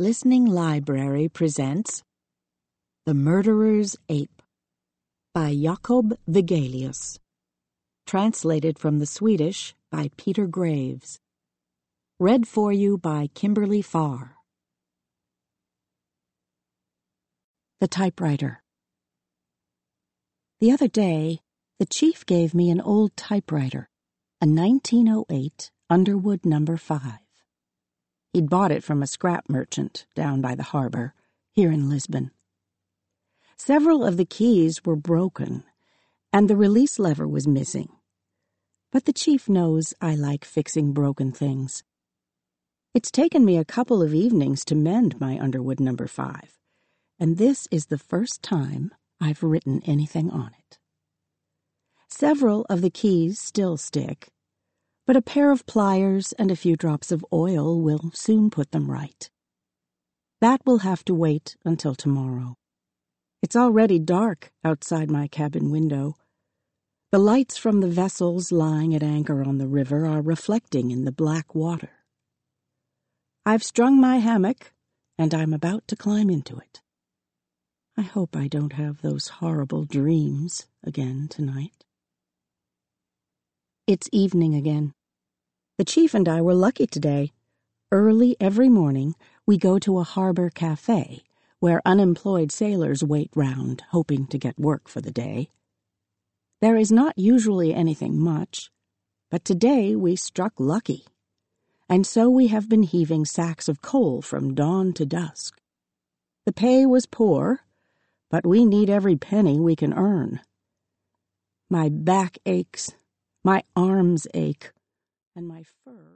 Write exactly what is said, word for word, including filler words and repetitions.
Listening Library presents The Murderer's Ape by Jakob Vigelius. Translated from the Swedish by Peter Graves. Read for you by Kimberly Farr. The Typewriter. The other day, the chief gave me an old typewriter, a nineteen oh eight Underwood number five. He'd bought it from a scrap merchant down by the harbor, here in Lisbon. Several of the keys were broken, and the release lever was missing. But the chief knows I like fixing broken things. It's taken me a couple of evenings to mend my Underwood number five, and this is the first time I've written anything on it. Several of the keys still stick, but a pair of pliers and a few drops of oil will soon put them right. That will have to wait until tomorrow. It's already dark outside my cabin window. The lights from the vessels lying at anchor on the river are reflecting in the black water. I've strung my hammock, and I'm about to climb into it. I hope I don't have those horrible dreams again tonight. It's evening again. The chief and I were lucky today. Early every morning, we go to a harbor cafe where unemployed sailors wait round, hoping to get work for the day. There is not usually anything much, but today we struck lucky, and so we have been heaving sacks of coal from dawn to dusk. The pay was poor, but we need every penny we can earn. My back aches, my arms ache, and my fur